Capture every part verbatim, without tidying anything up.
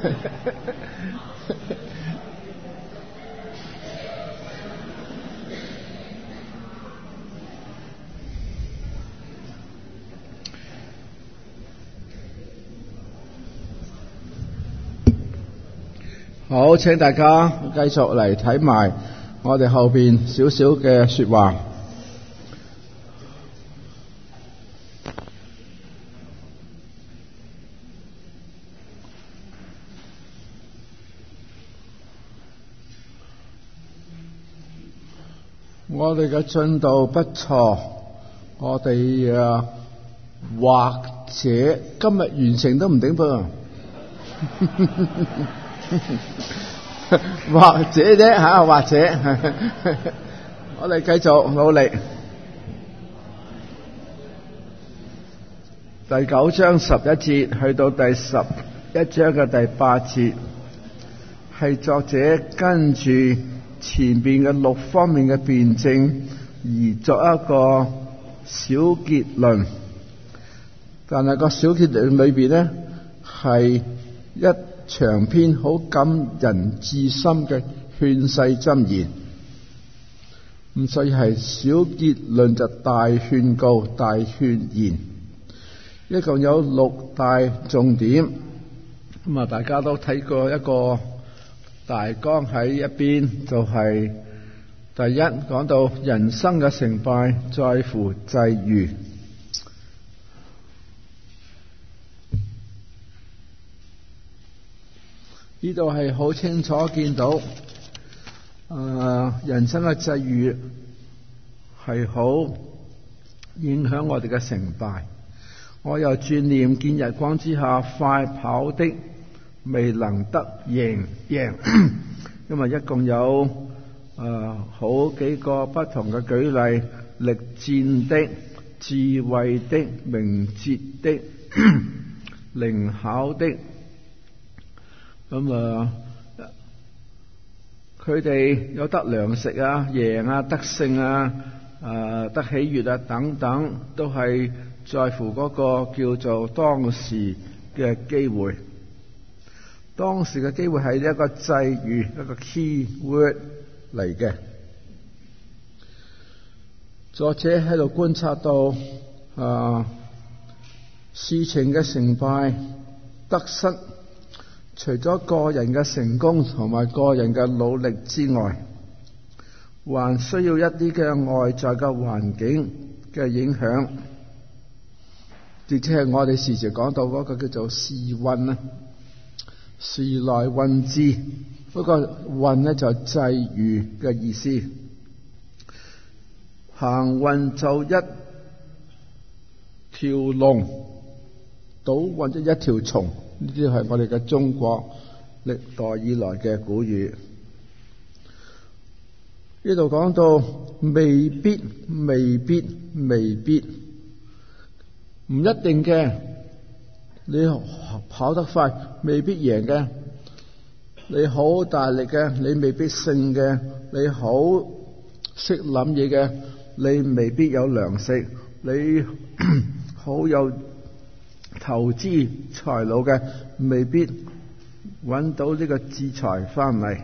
好，請大家繼續嚟睇埋我哋後邊少少嘅說話。我哋嘅進度不錯，我哋啊或者今日完成都唔定噃。或者啫吓，或者我哋繼續努力。第九章十一節去到第十一章嘅第八節，係作者跟住前邊嘅六方面嘅辯證而作一個小結論，但係個小結論裏邊呢，係一長篇好感人至深嘅勸世箴言，咁所以係小結論就大勸告、大勸言，一共有六大重點。咁啊，大家都睇過一個大綱喺一邊，就係、是、第一講到人生嘅成敗在乎際遇。呢度係好清楚見到，誒、呃，人生嘅際遇係好影響我哋嘅成敗。我又轉念見日光之下，快跑的未能得贏贏，因為一共有誒、呃、好幾個不同嘅舉例：力戰的、智慧的、明哲的、靈巧的。咁啊，佢哋有得糧食啊、贏啊、得勝啊、誒得喜悅啊等等，都係在乎嗰個叫做當時嘅機會。當時嘅機會係一個際遇，一個 key word 嚟嘅。作者喺度觀察到啊，事情嘅成敗、得失，除咗個人嘅成功同埋個人嘅努力之外，還需要一啲嘅外在嘅環境嘅影響，亦即係我哋時時講到嗰個叫做時運啊，時來運至，嗰個運咧就係際遇嘅意思。行運就一條龍，倒運就一條蟲。呢啲係我哋嘅中國歷代以來嘅古語。呢度講到未必、未必、未必，唔一定嘅。你跑得快，未必贏嘅；你好大力嘅，你未必勝嘅；你好識諗嘢嘅，你未必有糧食；你好有投資財路嘅，未必揾到呢個智財翻嚟。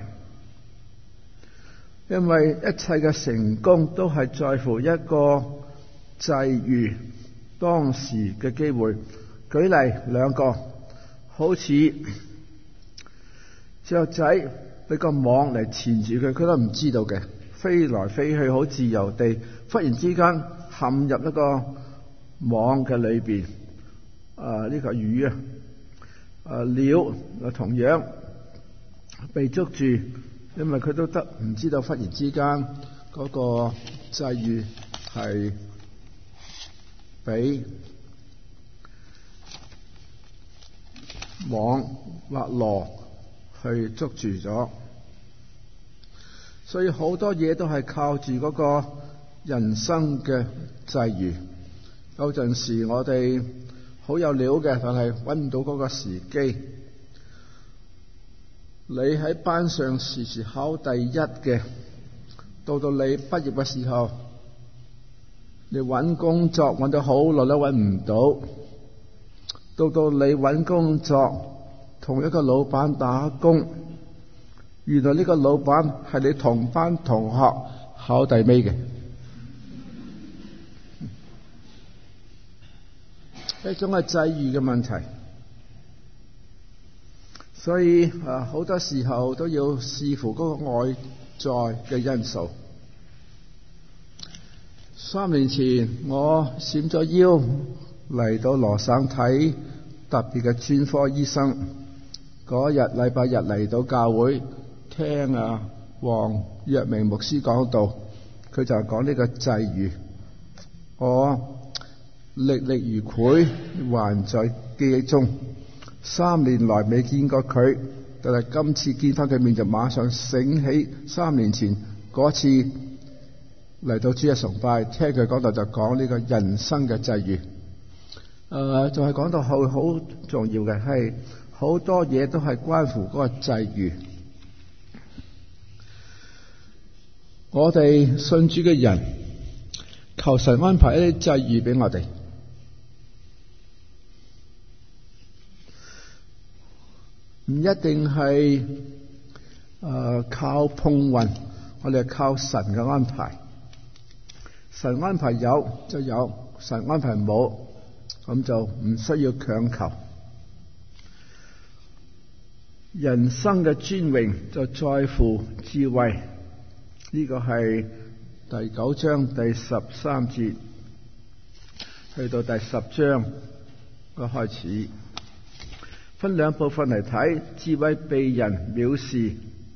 因為一切嘅成功都係在乎一個際遇，當時嘅機會。舉例兩個，好似雀仔俾個網嚟纏住佢，佢都唔知道嘅，飛來飛去好自由地，忽然之間陷入一個網嘅裏邊。啊！呢個魚啊，啊鳥啊同樣被捉住，因為佢都得唔知道忽然之間嗰個際遇係俾網或羅去捉住咗，所以好多嘢都係靠住嗰個人生嘅際遇。有陣時我哋好有料嘅，但係揾唔到嗰個時機。你喺班上時時考第一嘅，到到你畢業嘅時候，你揾工作揾咗好耐都揾唔到。到到你揾工作， 同一個老闆打工，原來呢個老闆係你同班同學考第尾嘅，一種係際遇嘅問題。所以啊，好多時候都要視乎嗰個外在嘅因素。三年前我閃咗腰嚟到羅省睇特別嘅專科醫生，嗰日禮拜日嚟到教會聽啊黃若明牧師講道，佢就講呢個際遇，我歷歷如繪，還在記憶中。三年來未見過佢，但係今次見翻佢面就馬上醒起三年前嗰次嚟到主日崇拜，聽佢講道就講呢個人生嘅際遇。誒、呃，就係、是、講到好好重要嘅係好多嘢都係關乎嗰個際遇。我哋信主嘅人，求神安排一啲際遇俾我哋。唔一定係誒、呃、靠碰運，我哋係靠神嘅安排。神安排有就有，神安排冇，咁就唔需要強求。人生嘅尊榮就在乎智慧，呢、這個係第九章第十三節去到第十章嘅開始。分兩部分嚟睇，智慧被人藐視。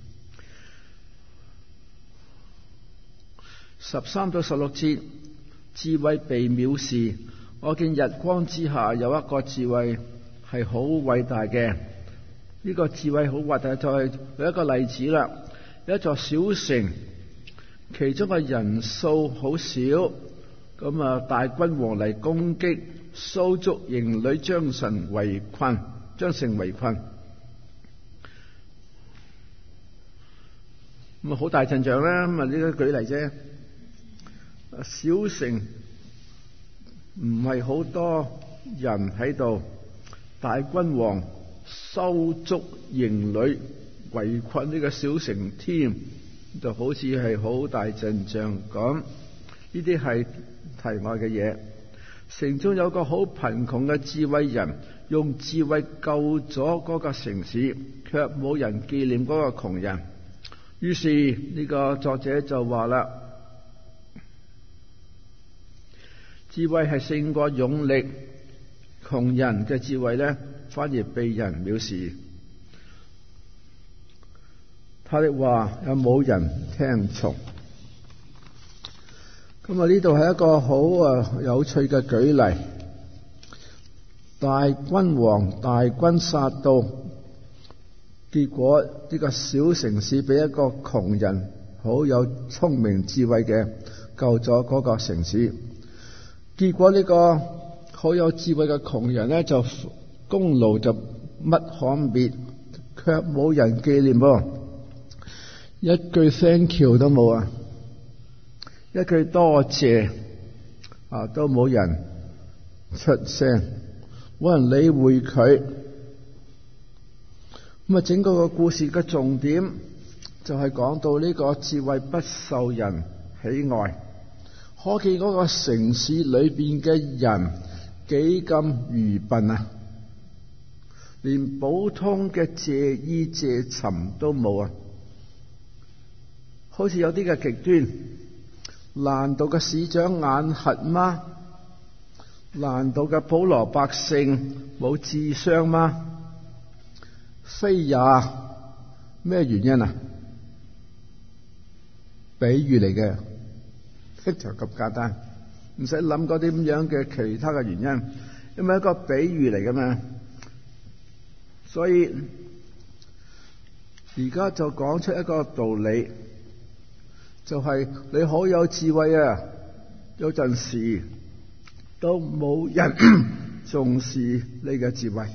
十三到十六節，智慧被藐視。我見日光之下有一個智慧係好偉大嘅，呢、這個智慧好偉大，就係有一個例子啦。有一座小城，其中嘅人數好少，咁啊大君王嚟攻擊，騷觸營裏，將神圍困。將城圍困，咁啊好大陣仗啦。咁啊呢個舉例啫，小城唔係好多人喺度，大君王騷觸營裏圍困呢個小城添，就好似係好大陣仗咁。呢啲係題外嘅嘢。城中有個好貧窮嘅智慧人，用智慧救咗嗰個城市，卻冇人紀念嗰個窮人。於是呢個作者就話啦，智慧係勝過勇力，窮人嘅智慧呢，反而被人藐視。他的話有冇人聽從？咁啊，呢度係一個好啊有趣嘅舉例。大君王大軍殺到，結果呢個小城市俾一個窮人好有聰明智慧嘅救咗嗰個城市。結果呢個好有智慧嘅窮人呢，就功勞就不可滅，卻冇人紀念噃，一句 thank you 都冇啊！一句多謝啊，都冇人出聲，冇人理會佢。咁啊，整個個故事嘅重點就係講到呢個智慧不受人喜愛，可見嗰個城市裏邊嘅人幾咁愚笨啊！連普通嘅謝衣謝尋都冇啊！好似有啲嘅極端。難道嘅市長眼瞎嗎？難道嘅普羅百姓冇智商嗎？非也。咩原因啊？比喻嚟嘅，就咁簡單，唔使諗嗰啲咁樣嘅其他嘅原因，因為一個比喻嚟噶嘛。所以而家就講出一個道理。就係你好有智慧啊，有陣時都冇人重視你嘅智慧。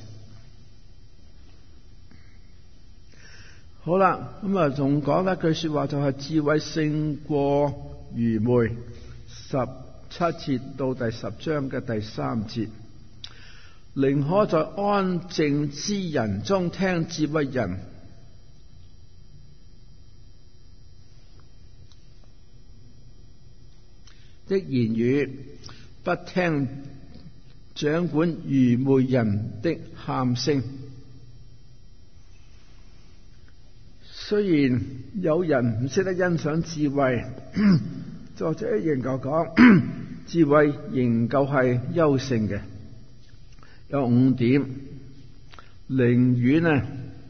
好啦，咁啊仲講一句說話，就係智慧勝過愚昧。十七節到第十章嘅第三節， 寧可在安靜之人中聽智慧人的言語，不聽掌管愚昧人的喊聲。雖然有人唔識得欣賞智慧，作者仍舊講智慧仍舊係優勝嘅。有五點，寧願啊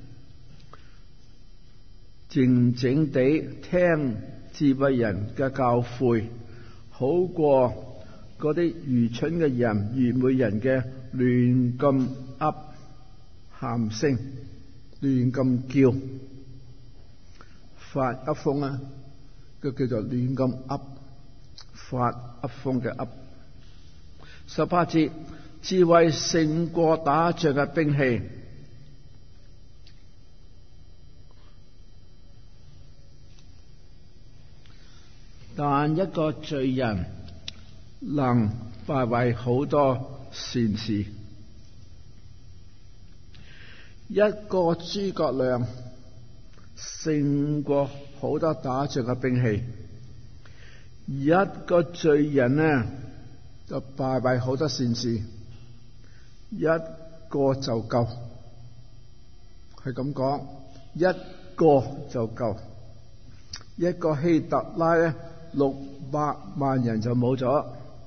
靜靜地聽智慧人嘅教誨，好過嗰啲愚蠢嘅人、愚昧人嘅亂咁噏喊聲、亂咁叫。發噏風啊，佢叫做亂咁噏，發噏風嘅噏。十八節，智慧勝過打仗嘅兵器。但一個罪人能敗壞好多善事，一個諸葛亮勝過好多打仗嘅兵器，一個罪人呢就敗壞好多善事，一個就夠，係咁講，一個就夠。一個希特拉咧，六百萬人就冇咗。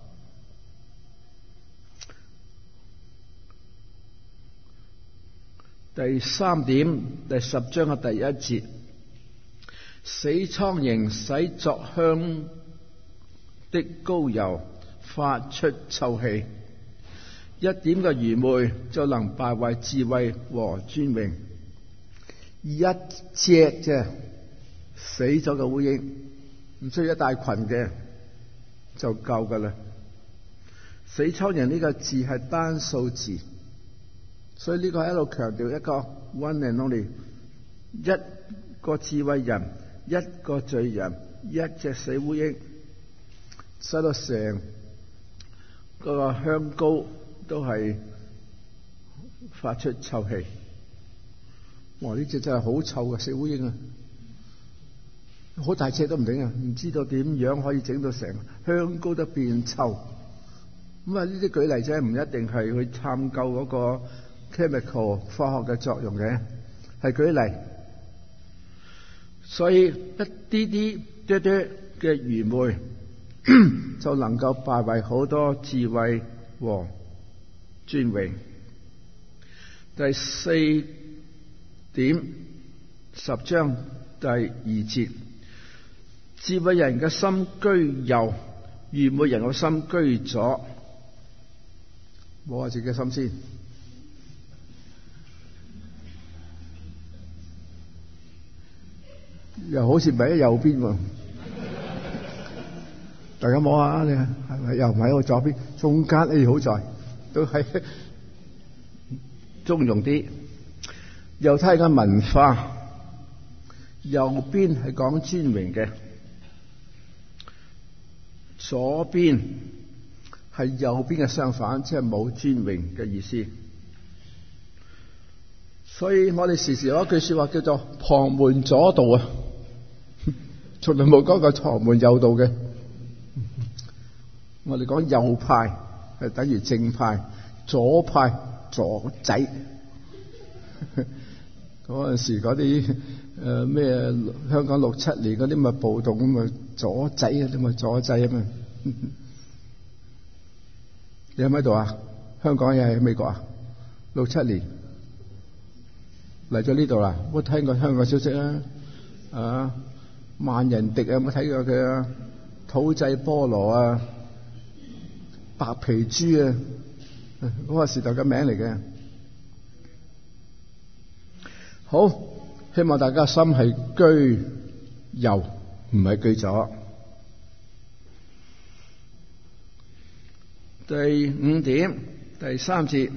第三點，第十章嘅第一節，死蒼蠅使作香的膏油發出臭氣，一點嘅愚昧就能敗壞智慧和尊榮。一隻啫，死咗嘅烏蠅，唔需要一大群嘅就夠噶啦。死蒼蠅呢個字係單數字，所以呢個係一路強調一個 one and only， 一個智慧人，一個罪人，一隻死烏蠅，使到成個香膏都係發出臭氣。哇！呢隻真係好臭嘅死烏蠅啊，好大隻都唔頂啊！唔知道點樣可以整到成香膏都變臭。咁啊，呢啲舉例啫，唔一定係去探究嗰個 chemical 化學嘅作用嘅，係舉例。所以一啲啲啲啲嘅愚昧就能夠敗壞好多智慧和尊榮。第四點，十章第二節，智慧人嘅心居右，愚昧人嘅心居左。摸下自己嘅心先，又好似唔喺右邊喎。大家摸下，你係咪又唔喺我左邊？中間誒，好在都係中庸啲。猶太嘅文化，右邊係講尊榮嘅，左邊係右邊嘅相反，即係冇尊榮嘅意思。所以我哋時時有一句說話叫做旁門左道啊，從來冇講過旁門右道嘅。我哋講右派係等於正派，左派左仔。嗰陣時嗰啲誒咩香港六七年嗰啲咪暴動咁咪左仔啊，啲咪左仔啊嘛。你喺咪度啊？香港又喺美國啊？六七年嚟咗呢度啦。我聽過香港消息啊，啊萬人敵啊，有冇睇過佢啊？土製菠蘿啊，白皮豬啊，嗰個時代嘅名嚟嘅。好，希望大家心係居右，唔係居左。第五點，第三節，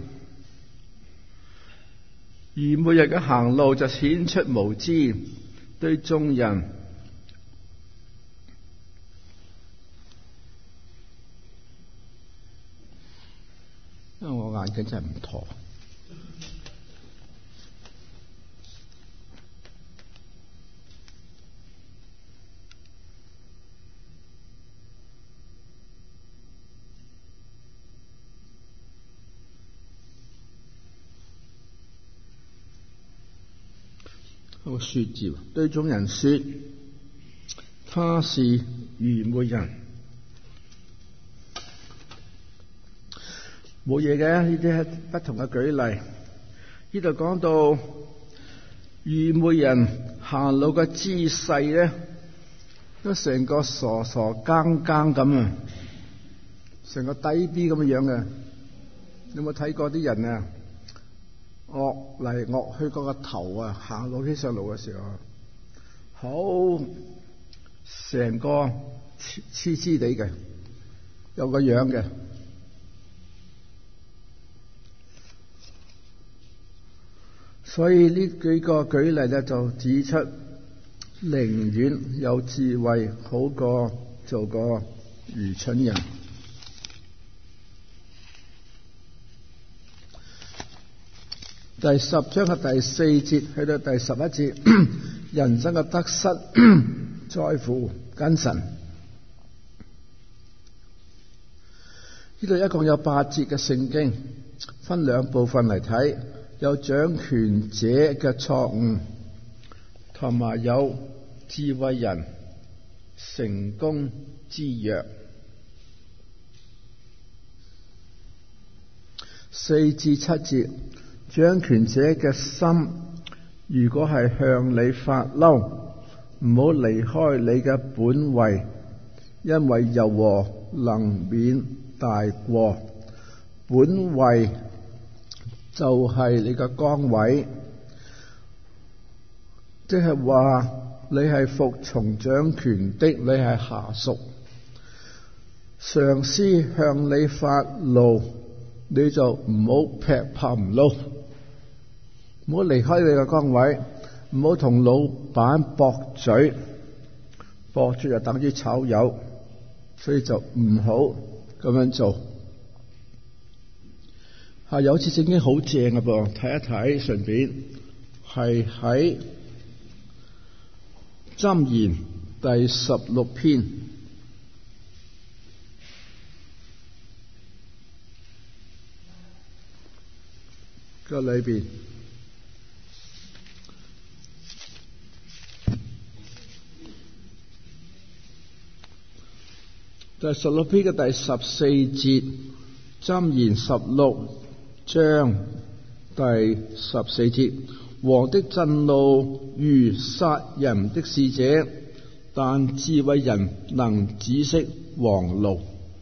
愚昧人嘅行路就顯出無知，對眾人因為我眼鏡真係唔妥。個說字對眾人說，他是愚昧人。冇嘢嘅，呢啲係不同嘅舉例。呢度講到愚昧人行路嘅姿勢咧，都成個傻傻更更咁啊，成個低 B 咁樣嘅。有冇睇過啲人啊？惡嚟惡去，嗰個頭啊，行路起上路嘅時候，好成個黐黐地嘅，有個樣嘅。所以呢幾個舉例咧，就指出寧願有智慧好過做個愚蠢人。第十章嘅第四節去到第十一節，人生嘅得失在乎跟神。呢度一共有八節嘅聖經，分兩部分嚟睇，有掌權者嘅錯誤，同埋有智慧人成功之約。四至七節。掌權者嘅心，如果係向你發嬲，唔好離開你嘅本位，因為柔和能免大過。本位就係你嘅崗位，即係話你係服從掌權的，你係下屬。上司向你發怒，你就唔好劈炮唔撈。唔好離開你嘅崗位，唔好同老闆駁嘴，駁嘴就等於炒魷，所以就唔好咁樣做。係有次聖經好正嘅噃，睇一睇順便，係喺箴言第十六篇嘅裏邊。第十六篇嘅第十四節，箴言十六章第十四節，王的震怒如殺人的使者，但智慧人能止息王怒。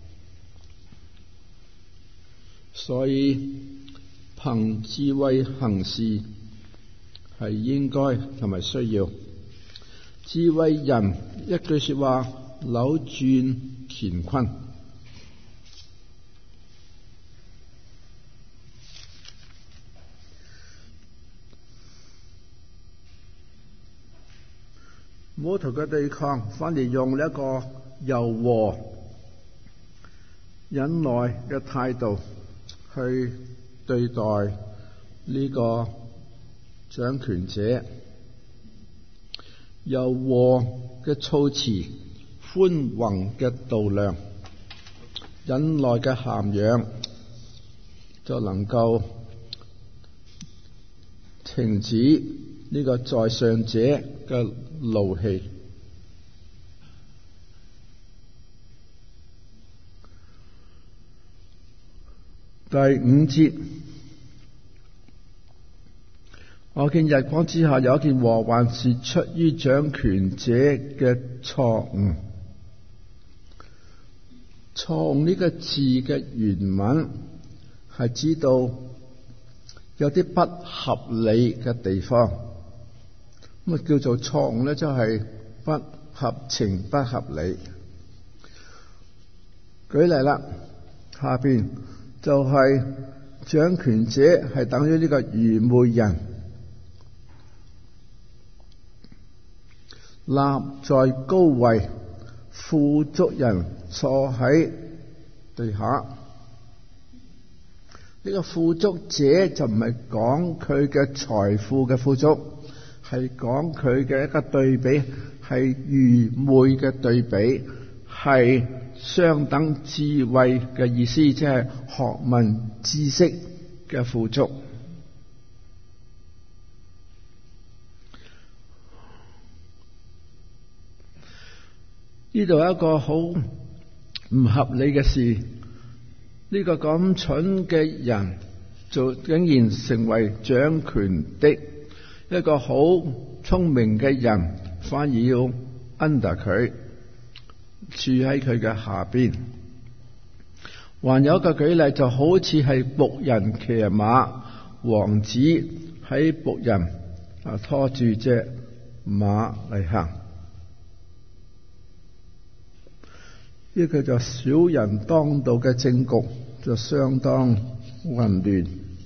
所以憑智慧行事係應該同埋需要。智慧人一句說話扭轉乾坤。唔好同佢對抗，反而用一個柔和忍耐嘅態度去對待呢個掌權者。柔和嘅措辭，寬宏嘅度量，忍耐嘅涵養，就能夠停止呢個在上者嘅怒氣。第五節，我見日光之下有一件禍患，是出於掌權者嘅錯誤。錯誤呢個字嘅原文係指到有啲不合理嘅地方，咁啊叫做錯誤咧，就係不合情不合理。舉例啦，下邊就係掌權者係等於呢個愚昧人，立在高位，富足人坐喺地下。 呢個富足者就唔係講佢嘅財富嘅富足，係講佢嘅一個對比，係愚昧嘅對比，係相等智慧嘅意思，即係學問知識嘅富足。呢度有一個好唔合理嘅事，呢個咁蠢嘅人就竟然成為掌權的，一個好聰明嘅人反而要 under 佢，住喺佢嘅下邊。還有一個舉例，就好似係僕人騎馬，王子喺僕人啊拖住隻馬嚟行。呢個就小人當道嘅政局就相當混亂。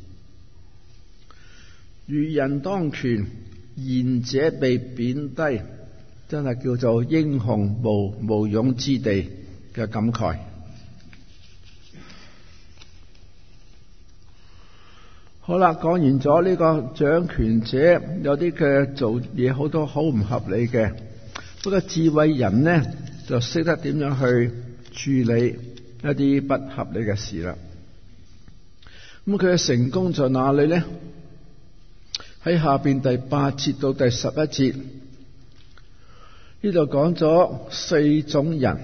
愚人當權，賢者被貶低，真係叫做英雄無無用之地嘅感慨。好啦，講完咗呢個掌權者有啲嘅做嘢好多好唔合理嘅，不過智慧人呢就識得點樣去處理一啲不合理嘅事啦。咁佢嘅成功在哪裏呢？喺下邊第八節到第十一節呢度講咗四種人，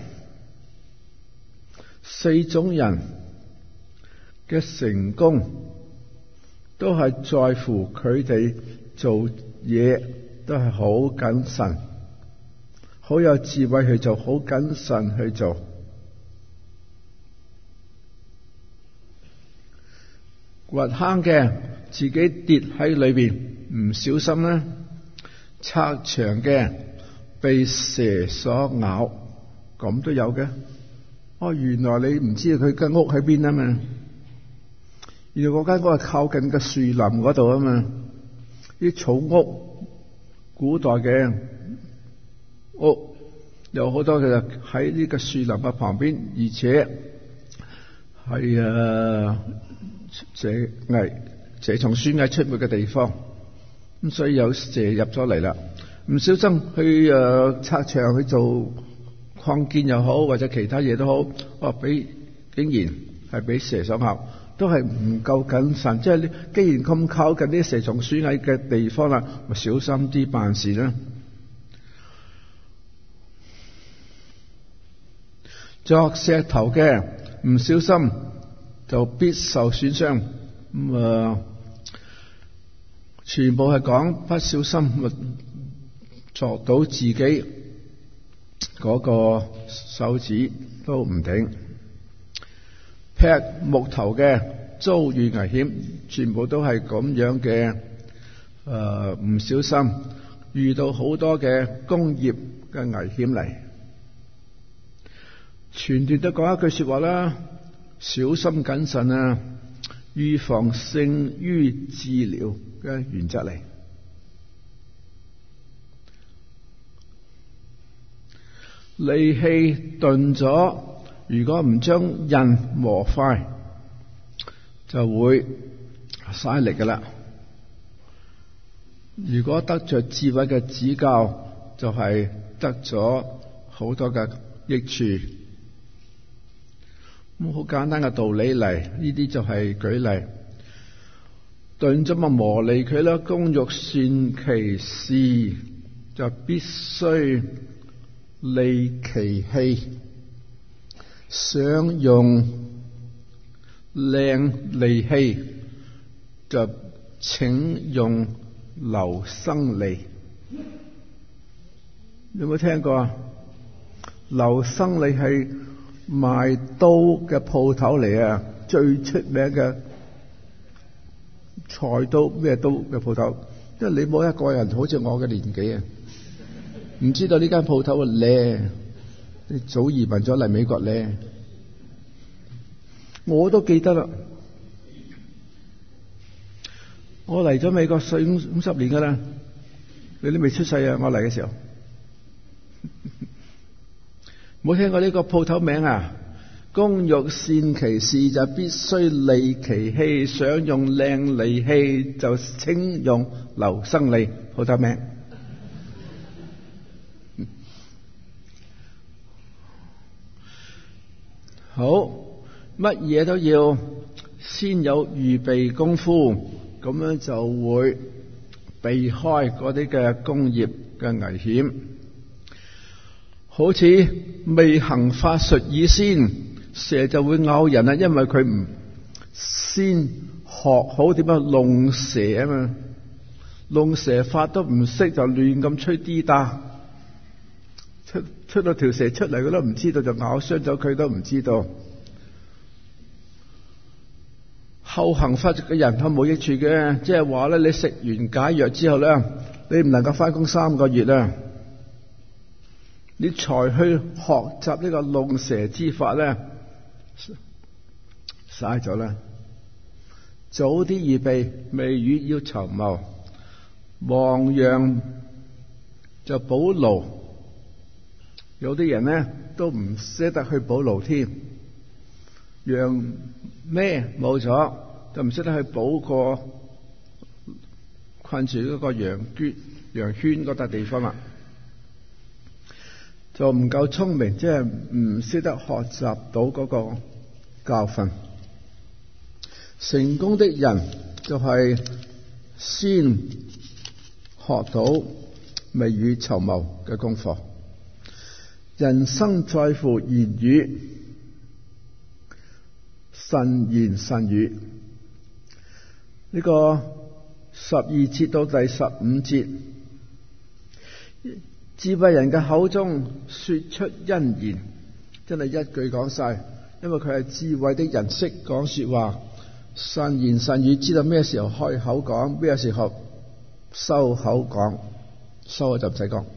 四種人嘅成功都係在乎佢哋做嘢都係好謹慎，好有智慧去做，好謹慎去做。掘坑嘅自己跌喺裏邊，唔小心咧，拆牆嘅被蛇所咬，咁都有嘅。哦，原來你唔知道佢間屋喺邊啊嘛，原來嗰間屋係靠近個樹林嗰度啊嘛，啲草屋，古代嘅屋有好多嘅喺呢個樹林嘅旁邊，而且係啊蛇蟻、蛇蟲鼠蟻出沒嘅地方，咁所以有蛇入咗嚟啦。唔小心去誒、呃、拆牆去做擴建又好，或者其他嘢都好，哦，俾竟然係俾蛇所咬，都係唔夠謹慎。即係你既然咁靠近啲蛇蟲鼠蟻嘅地方啦，咪小心啲辦事啦。鑿石頭嘅唔小心就必受損傷，咁、嗯、啊，全部係講不小心咪鑿到自己嗰個手指都唔定。劈木頭嘅遭遇危險，全部都係咁樣嘅，誒唔小心遇到好多嘅工業嘅危險嚟。全段都講一句說話啦，小心謹慎啊，預防勝於治療嘅原則嚟。利器鈍咗，如果唔將刃磨快，就會嘥力噶啦。如果得着智慧嘅指教，就係、是、得咗好多嘅益處。咁好簡單嘅道理嚟，呢啲就係舉例。鈍咗咪磨利佢啦，工欲善其事，就必須利其器。想用靚利器，就請用留生利。有冇聽過啊？留生利係賣刀嘅鋪頭嚟啊，最出名嘅菜刀咩刀嘅鋪頭。因為你冇一個人好似我嘅年紀啊，唔知道呢間鋪頭咧，你早移民咗嚟美國咧，我都記得啦。我嚟咗美國四五五十年噶啦，你都未出世啊！我嚟嘅時候，冇聽過呢個鋪頭名啊？ 工欲善其事，就必須利其器，想用靚利器就請用留生利。好得名。好，乜嘢都要先有預備功夫，咁樣就會避開嗰啲嘅工業嘅危險。好似未行法術以先，蛇就會咬人啊，因為佢唔先學好點樣弄蛇啊嘛，弄蛇法都唔識就亂咁吹滴答，出出到條蛇出嚟，佢都唔知道，就咬傷咗佢都唔知道。後行法術嘅人係冇益處嘅，即係話咧，你食完解藥之後咧，你唔能夠翻工三個月啦，你才去學習呢個弄蛇之法咧，嘥咗啦。早啲預備，未雨要綢繆，亡羊就補牢。有啲人咧都唔捨得去補牢添，羊咩冇咗，就唔識得去補個困住嗰個羊圈、羊圈嗰笪地方啦，就唔夠聰明，即係唔識得學習到嗰個教訓。成功的人就係先學到未雨綢繆嘅功課。人生在乎言語，慎言慎語。呢、這個十二節到第十五節，智慧人嘅口中說出恩言，真係一句講晒，因為佢係智慧的人，識講說話。慎言慎語，知道咩時候開口講，咩時候收口講，收就唔使講。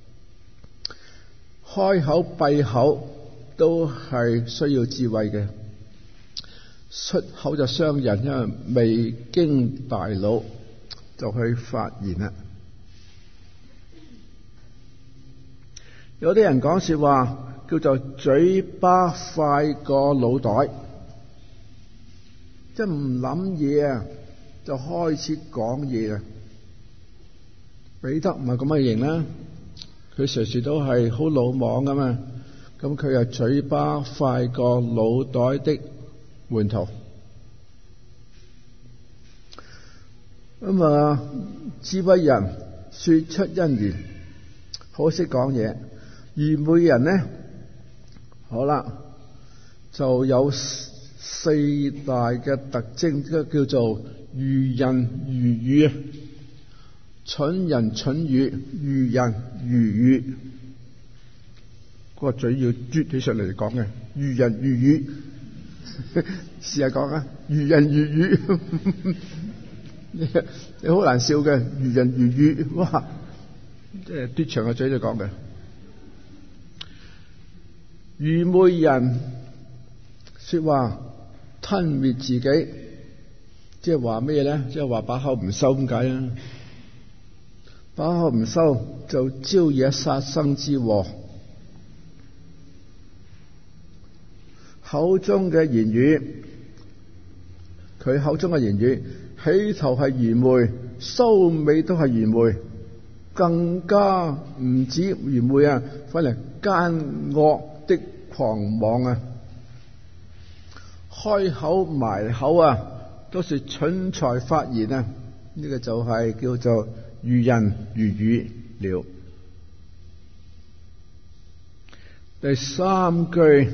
開口閉口都係需要智慧嘅，出口就傷人，因為未經大腦就去發言啦。有啲人講說話叫做嘴巴快過腦袋，即係唔諗嘢啊，就開始講嘢啊。彼得唔係咁嘅型啦，佢隨時都係好魯莽噶嘛，咁佢係嘴巴快過腦袋的門徒。咁啊，智慧人說出恩言，好識講嘢。愚昧人呢，好啦，就有四大嘅特徵，即係叫做愚人愚語。蠢人蠢語，愚人愚語，個嘴要啜起上嚟講嘅，愚人愚語。試下講啊，愚人愚語，你好難笑嘅，愚人愚語，哇，即係嘟長個嘴就講嘅。愚昧人說話吞滅自己，即係話咩咧？即係話把口唔收咁解啊！把口唔收就招惹殺生之禍。口中嘅言語，佢口中嘅言語起頭係愚昧，收尾都係愚昧，更加唔止愚昧啊，反嚟奸惡的狂妄啊！開口埋口啊，都是蠢材發言啊！呢、這個就係叫做愚人愚語了。第三句，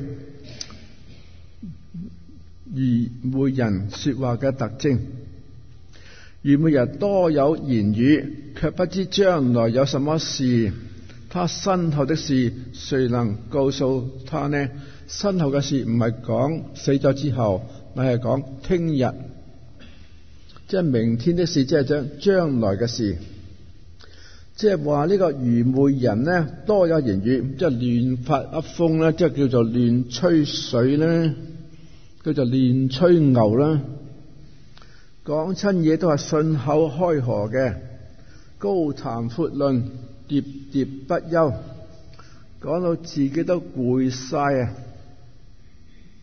愚昧人說話嘅特徵。愚昧人多有言語，卻不知將來有什麼事。他身後的事，誰能告訴他呢？身後嘅事唔係講死咗之後，乃係講聽日，即係明天的事，即係將將來嘅事。即係話呢個愚昧人呢，多有言語，即係亂發噏風啦，即係叫做亂吹水啦，叫做亂吹牛啦。講親嘢都係信口開河嘅，高談闊論，喋喋不休，講到自己都攰晒啊！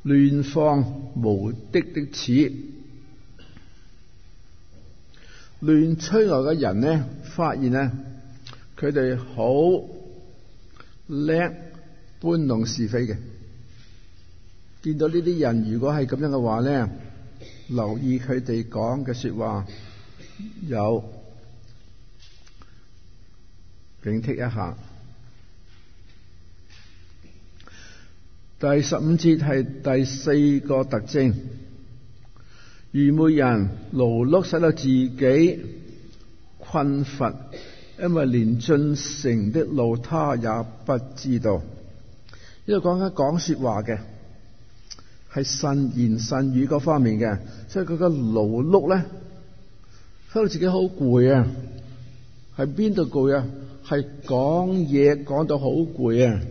亂放無的的矢，亂吹來嘅人呢，發現呢，佢哋好叻搬弄是非嘅。見到呢啲人，如果係咁樣嘅話呢，留意佢哋講嘅說話，有警惕一下。第十五節係第四個特徵，愚昧人勞碌，使到自己困乏，因為連進城的路他也不知道。呢度講緊講說話嘅，係慎言慎語嗰方面嘅，所以佢個勞碌咧，使到自己好攰啊！係邊度攰啊？係講嘢講到好攰啊！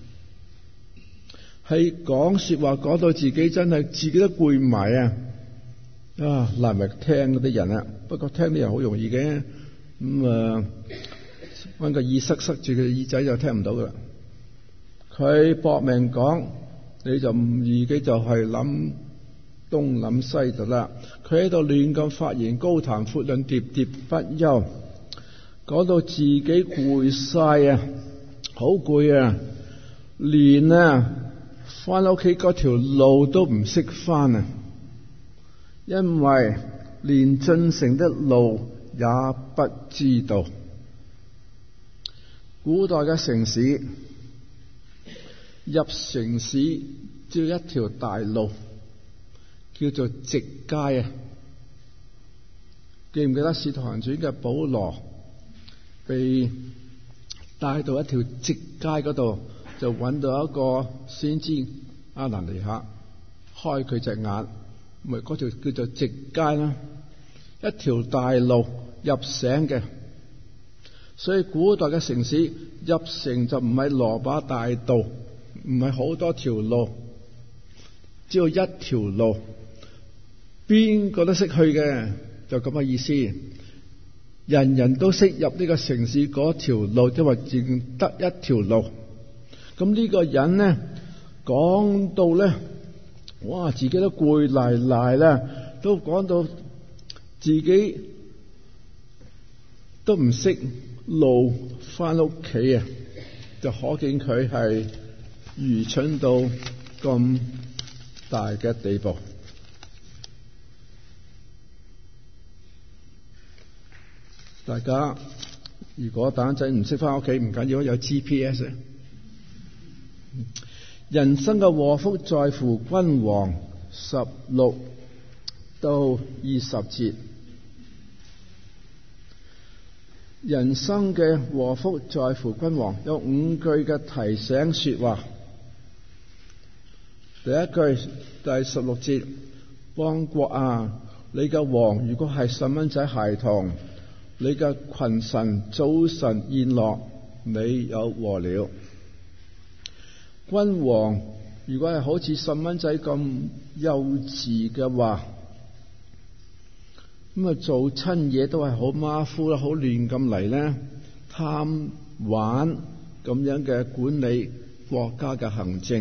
係講說話講到自己真係自己都攰埋啊！啊，難為聽嗰啲人啊！不過聽啲人好容易嘅，咁啊，搵個耳塞塞住佢耳仔就聽唔到噶啦。佢搏命講，你就唔自己就係諗東諗西就啦。佢喺度亂咁發言，高談闊論，喋喋不休，講到自己攰晒啊，好攰啊，連啊翻屋企嗰條路都唔識翻啊，因為連進城的路也不知道。古代嘅城市，入城市只要一條大路，叫做直街啊！記唔記得《使徒行傳》嘅保羅被帶到一條直街嗰度，就揾到一個先知亞拿尼亞，開佢隻眼，咪嗰條叫做直街啦，一條大路入城嘅。所以古代嘅城市入城就唔係蘿蔔大道，唔係好多條路，只有一條路，邊個都識去嘅，就咁嘅意思。人人都識入呢個城市嗰條路，即係話淨得一條路。咁呢個人呢，講到咧，哇，自己都攰賴賴啦，都講到自己都唔識路翻屋企啊，就可見佢係愚蠢到咁大嘅地步。大家如果等陣唔識翻屋企唔緊要，有 G P S。人生嘅禍福在乎君王，十六到二十節。人生嘅禍福在乎君王，有五句嘅提醒說話。第一句，第十六節，邦國啊，你嘅王如果係細蚊仔孩童，你嘅群臣早晨宴樂，你有禍了。君王如果係好似細蚊仔咁幼稚嘅話，咁啊做親嘢都係好馬虎啦，好亂咁嚟咧，貪玩咁樣嘅管理國家嘅行政，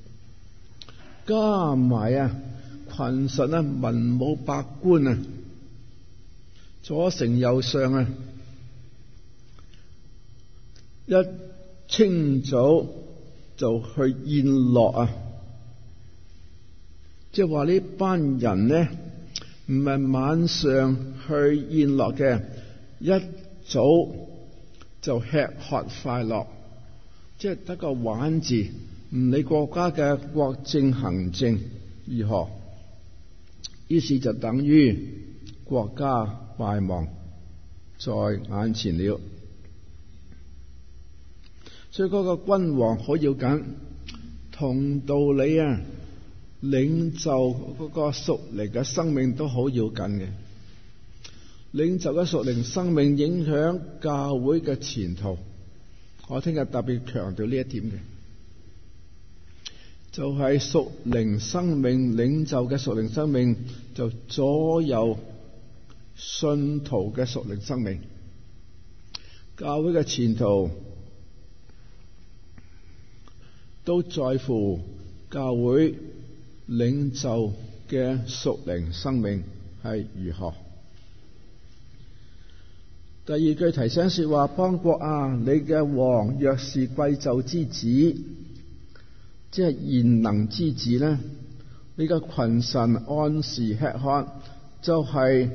加埋啊群臣啊文武百官啊，左丞右相啊，一清早就去宴樂啊！即係話呢班人呢，唔係晚上去宴樂嘅，一早就吃喝快樂，即係得個玩字，唔理國家嘅國政行政如何，於是就等於國家敗亡在眼前了。所以嗰個君王好要緊，同道理啊，領袖嗰個屬靈嘅生命都好要緊嘅。領袖嘅屬靈生命影響教會嘅前途，我聽日特別強調呢一點嘅，就係屬靈生命，領袖嘅屬靈生命就左右信徒嘅屬靈生命，教會嘅前途都在乎教會領袖嘅屬靈生命係如何。第二句提醒說話，邦國啊，你嘅王若是貴胄之子，即係賢能之子呢，你嘅群臣按時吃喝，就係、是、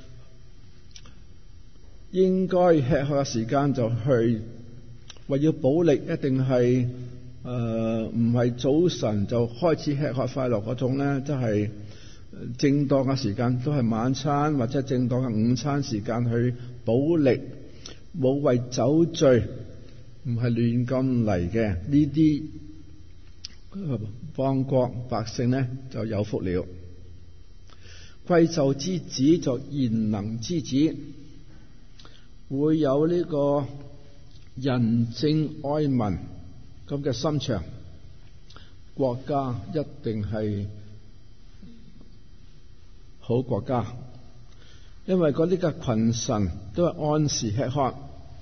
應該吃喝嘅時間就去，為要補力，一定係誒唔係早晨就開始吃喝快樂嗰種咧，即係正當嘅時間都係晚餐或者正當嘅午餐時間去補力，冇為酒醉，唔係亂咁嚟嘅呢啲邦國百姓呢就有福了。貴胄之子就賢能之子，會有呢個仁政愛民咁嘅心腸，國家一定係好國家，因為嗰啲嘅群臣都係按時吃喝。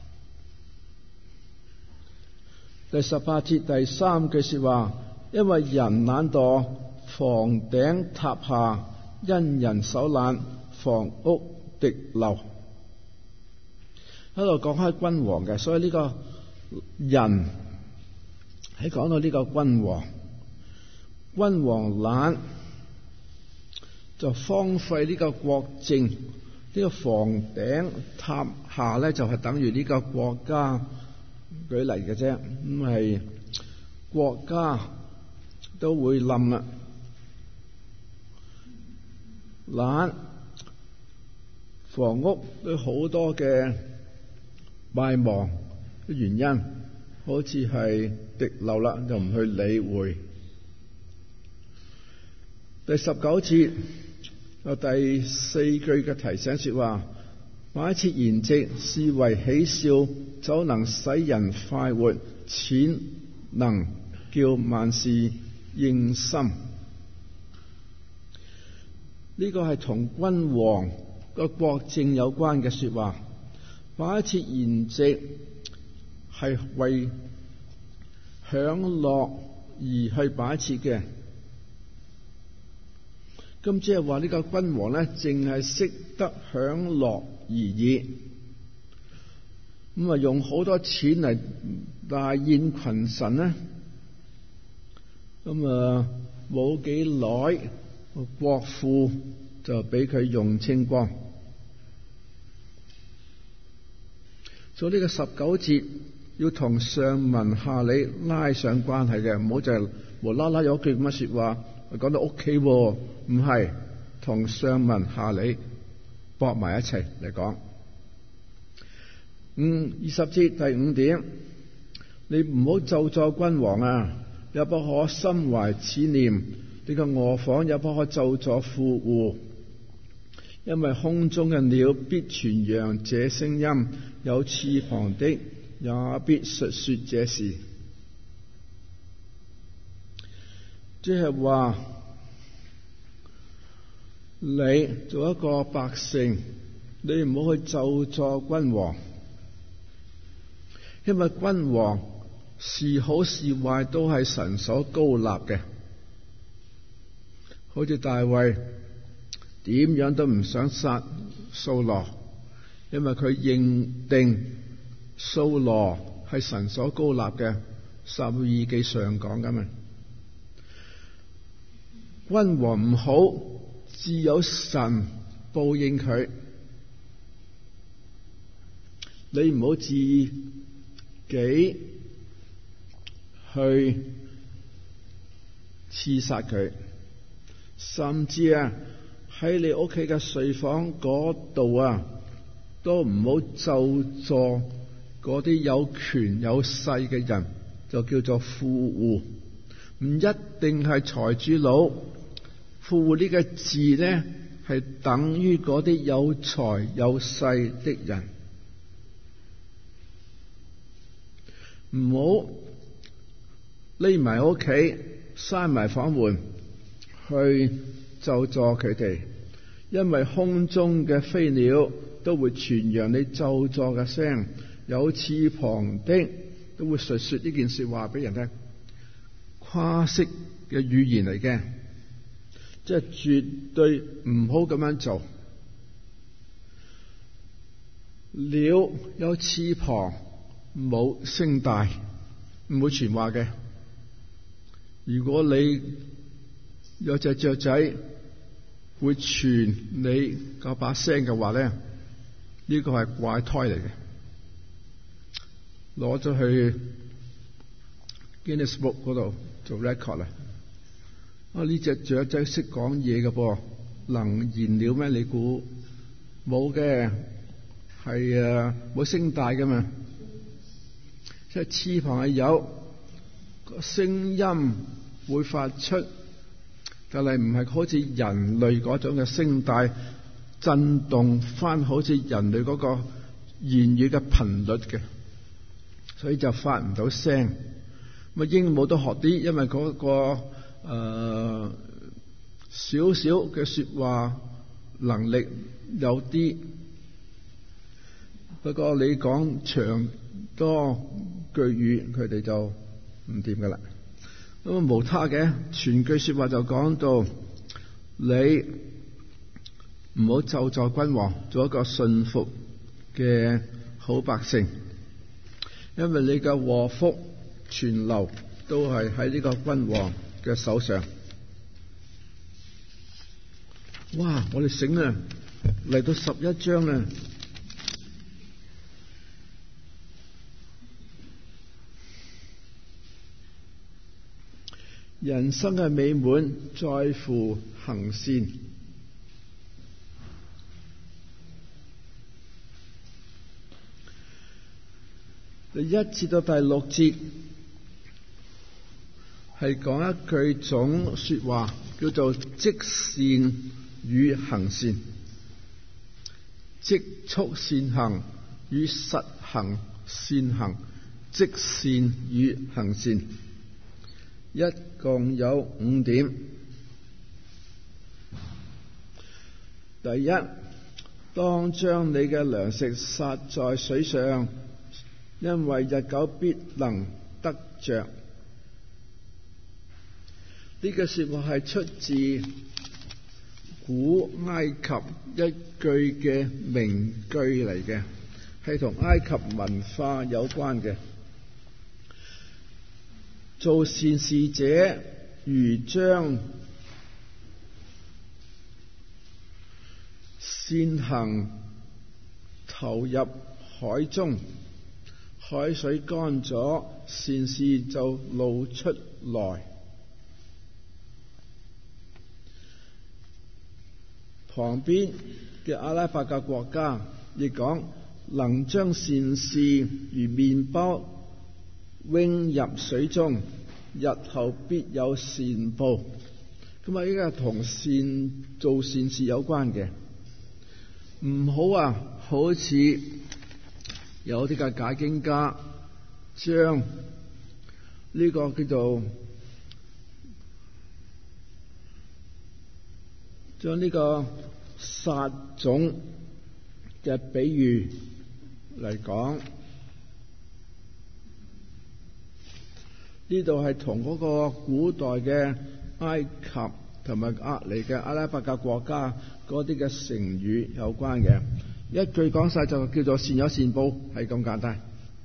第十八節第三句說話，因為人懶惰，房頂塌下，因人手懶，房屋滴漏。喺度講開君王嘅，所以呢個人喺講到呢個君王，君王懶就荒廢呢個國政，呢、這個房頂塌下咧就係等於呢個國家舉例嘅啫，咁係國家都會冧啦。懶房屋都好多嘅敗亡嘅原因，好似係滴漏啦，就唔去理會。第十九節有第四句嘅提醒說話，擺設筵席是為喜笑，酒能使人快活，錢能叫萬事應心。呢個係同君王個國政有關嘅說話。擺設筵席係為享樂而去擺設嘅，咁即係話呢個君王咧，淨係識得享樂而已，咁啊用好多錢嚟大宴群臣咧，咁啊冇幾耐國庫就俾佢用清光。所以呢個十九節要同上文下理拉上關係嘅，唔好就係無啦啦有句咁嘅說話講到屋企，唔係同上文下理駁埋一齊嚟講。嗯，二十節第五點，你唔好咒詛君王啊，也不可心懷此念，你個臥房也不可咒詛富戶。因為空中嘅鳥必傳揚這聲音，有翅膀的也必述說這事。即係話，你做一個百姓，你唔好去咒詛君王，因為君王是好是壞都係神所高立嘅。好似大衛點樣都唔想殺掃羅，因為佢認定掃羅係神所高立嘅。撒母耳記上講㗎嘛，君王唔好，自有神報應佢。你唔好自己去刺殺佢，甚至啊喺你屋企嘅睡房嗰度啊，都唔好咒詛嗰啲有權有勢嘅人，就叫做富戶。唔一定係財主佬，富戶呢個字呢，係等於嗰啲有財有勢的人。唔好匿埋屋企，閂埋房門去咒詛佢哋，因為空中嘅飛鳥都會傳揚你咒詛嘅聲，有翅膀的都會述說呢件事話俾人聽，誇飾嘅語言嚟嘅。 即係絕對唔好咁樣做。鳥有翅膀，冇聲帶，唔會傳話嘅。如果你有隻雀仔會傳你嗰把聲嘅話咧，呢、這個係怪胎嚟嘅，攞咗去 Guinness Book 嗰度做 record 啦。啊，呢隻雀仔識講嘢嘅噃，能言了咩？你估冇嘅，係啊，冇聲帶噶嘛，即係翅膀係有個聲音會發出，但係唔係好似人類嗰種嘅聲帶震動翻，好似人類嗰個言語嘅頻率嘅，所以就發唔到聲。咁啊，鸚鵡都學啲，因為嗰、嗰個誒少少嘅說話能力有啲，不過你講長多句語，佢哋就唔掂噶啦。咁啊，無他嘅，全句說話就講到你唔好咒詛君王，做一個順服嘅好百姓，因為你嘅禍福存留都係喺呢個君王嘅手上。哇！我哋醒啦，嚟到十一章啦。人生嘅美滿在乎行善。第一節到第六節係講一句總說話，叫做積善與行善，積蓄善行與實行善行，積善與行善，一共有五點。第一，當將你嘅糧食撒在水上，因為日久必能得着。呢個說話係出自古埃及一句嘅名句嚟嘅，係同埃及文化有關嘅。做善事者如將善行投入海中，海水乾咗，善事就露出來。旁邊嘅阿拉伯嘅國家亦講，能將善事如麵包扔入水中，日後必有善報。咁啊，呢個同善做善事有關嘅。唔好啊，好似有啲嘅解經家將呢個叫做將呢個撒種嘅比喻嚟講，呢度係同嗰個古代嘅埃及同埋厄嚟嘅阿拉伯嘅國家嗰啲嘅成語有關嘅。一句講晒就叫做善有善報，係咁簡單。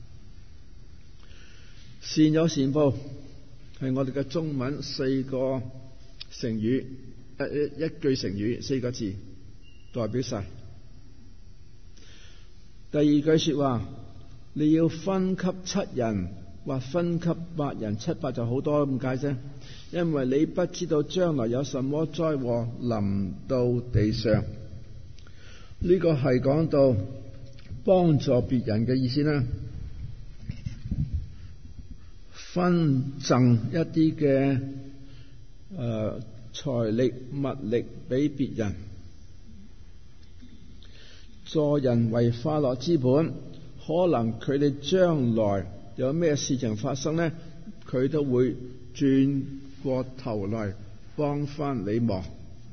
善有善報係我哋嘅中文四個成語，一一句成語四個字代表晒。第二句說話，你要分給七人或分給八人，七八就好多咁解啫。因為你不知道將來有什麼災禍臨到地上。呢、這個係講到幫助別人嘅意思啦，分贈一啲嘅誒財力物力俾別人，助人為快樂之本。可能佢哋將來有咩事情發生呢，佢都會轉過頭來幫翻你忙。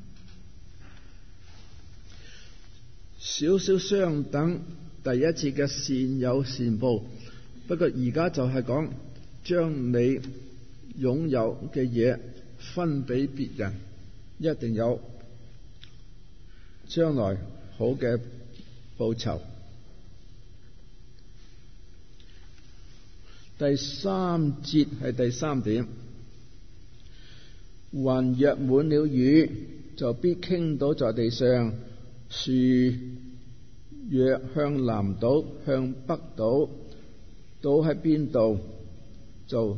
少少相等第一節嘅善有善報，不過而家就係講將你擁有嘅嘢分俾別人， 一定有將來好嘅報酬。第三節係第三點，雲若滿了雨，就必傾倒在地上；樹若向南倒，向北倒，倒喺邊度就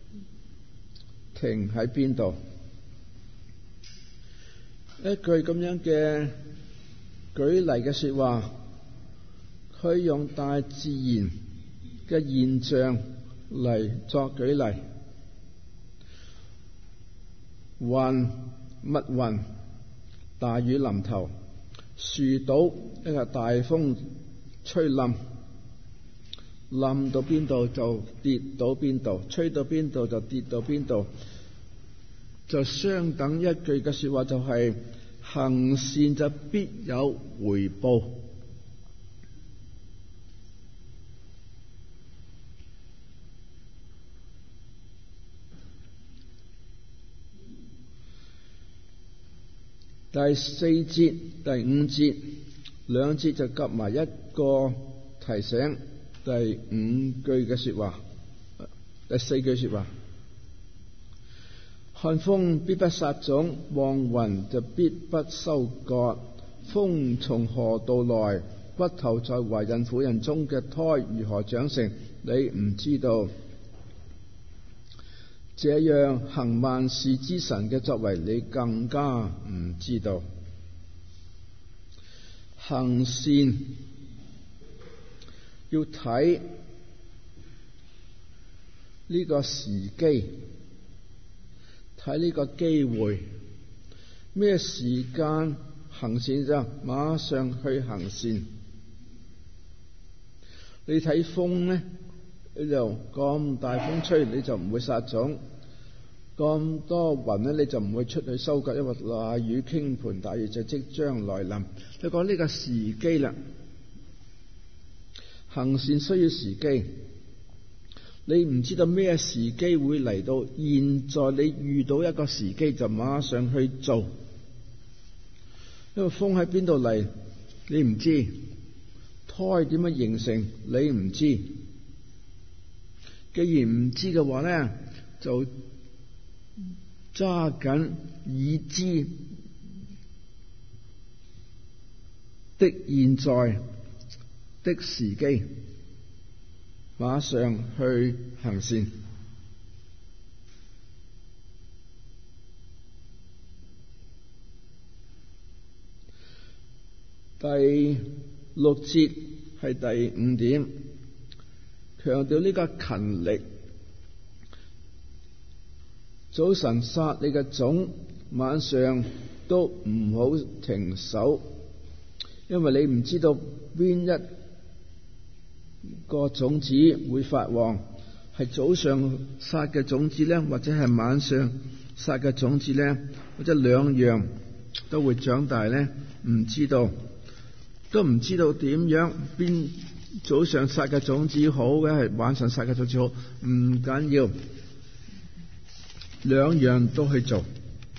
停喺邊度。一句咁樣嘅舉例嘅說話，佢用大自然嘅現象嚟作舉例。雲、密雲，大雨臨頭；樹倒，一個大風吹冧，冧到邊度就跌到邊度，吹到邊度就跌到邊度。就相等一句嘅說話，就係、是、行善就必有回報。第四節、第五節兩節就夾埋一個提醒，第五句嘅說話，第四句說話。看風必不撒種，望雲就必不收割。風從何度來？骨頭在懷孕婦人中嘅胎如何長成？你唔知道。這樣行萬事之神嘅作為，你更加唔知道。行善要睇呢個時機，睇呢個機會，咩時間行善就馬上去行善。你睇風呢，你就咁大風吹，你就唔會撒種；咁多雲呢，你就唔會出去收割，因為大雨傾盆大雨就即將來臨。你講呢個時機啦，行善需要時機。你唔知道咩時機會嚟到，現在你遇到一個時機就馬上去做。因為風喺邊度嚟，你唔知；胎點樣形成，你唔知。既然唔知嘅話呢，就揸緊已知的現在的時機，馬上去行善。第六節係第五點，強調呢個勤力。早晨撒你嘅種，晚上都唔好停手，因為你唔知道邊一個種子會發旺，係早上撒嘅種子呢，或者係晚上撒嘅種子呢，或者兩樣都會長大呢？唔知道，都唔知道點樣，邊早上撒嘅種子好嘅，係晚上撒嘅種子好，唔緊要，兩樣都去做，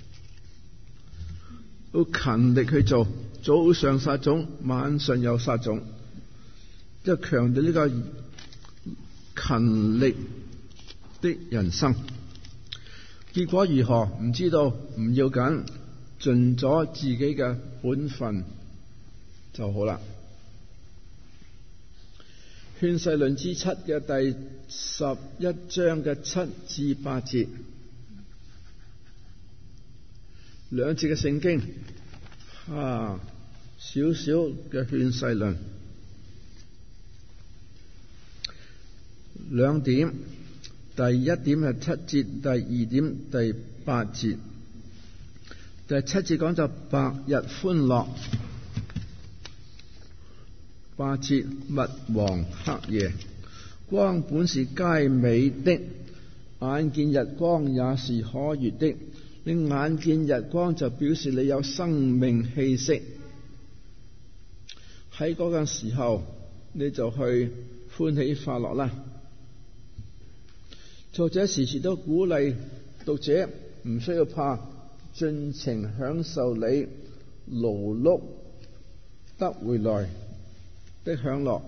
要勤力去做，早上撒種，晚上又撒種。即係強調呢個勤力的人生，結果如何唔知道，唔要緊，盡咗自己嘅本分就好啦。勸世論之七嘅第十一章嘅七至八節，兩節嘅聖經啊，少少嘅勸世論。兩點，第一點係七節，第二點第八節。第七節講就白日歡樂，八節密黃黑夜。光本是佳美的，眼見日光也是可悅的。你眼見日光就表示你有生命氣息，喺嗰個時候你就去歡喜快樂啦。作者時時都鼓勵讀者唔需要怕， 盡情享受你勞碌得回來的享樂。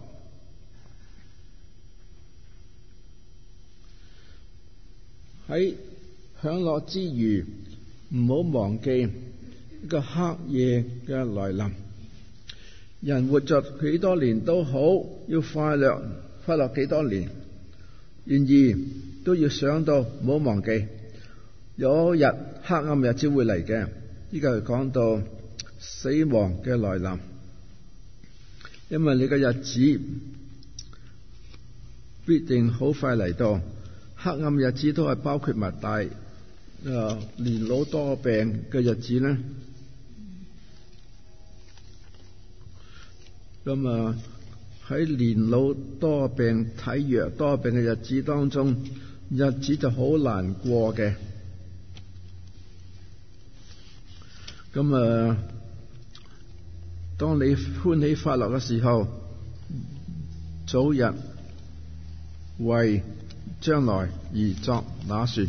喺享樂之餘，唔好忘記一個黑夜嘅來臨。人活着幾多年都好，要快樂快樂幾多年，然而都要想到唔好忘記，有一日黑暗日子會嚟嘅。呢個係講到死亡嘅來臨，因為你嘅日子必定好快嚟到。黑暗日子都係包括埋大誒年老多病嘅日子咧。咁啊喺年老多病、體弱多病嘅日子當中，日子就好難過嘅。咁啊，當你歡喜快樂嘅時候，早日為將來而作打算。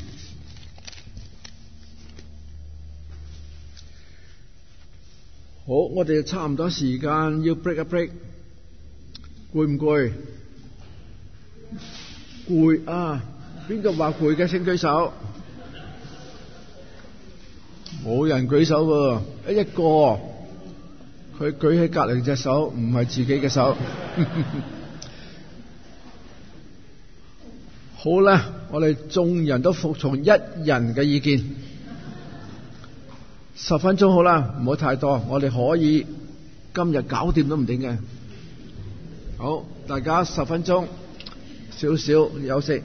好，我哋差唔多時間要 break 一 break， 攰唔攰？攰啊！邊個話攰嘅請舉手。冇人舉手喎，一個，佢舉起隔籬隻手，唔係自己嘅手。好啦，我哋眾人都服從一人嘅意見，十分鐘好啦，唔好太多，我哋可以今日搞掂都唔定嘅。好，大家十分鐘，少少休息，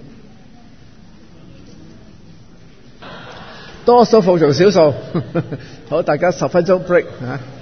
多數服從少數。好，大家十分鐘 break 啊。